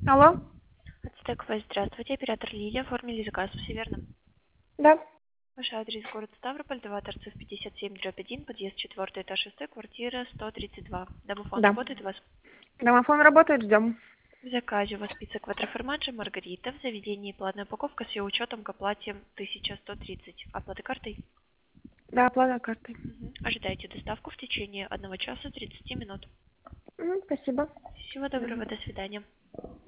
Алло? Ацтек-Вест, здравствуйте. Оператор Лилия. Оформили заказ, все верно? Да. Ваш адрес город Ставрополь, 2 торцев 57/1, подъезд 4, этаж 6, квартира 132. Домофон Да. работает у вас? Домофон работает, ждем. В заказе у вас пицца квадроформаджо Маргарита. В заведении платная упаковка с ее учетом к оплате 1130. Оплата картой? Да, оплата картой. Ожидайте доставку в течение 1 часа 30 минут. Спасибо. Всего доброго, до свидания.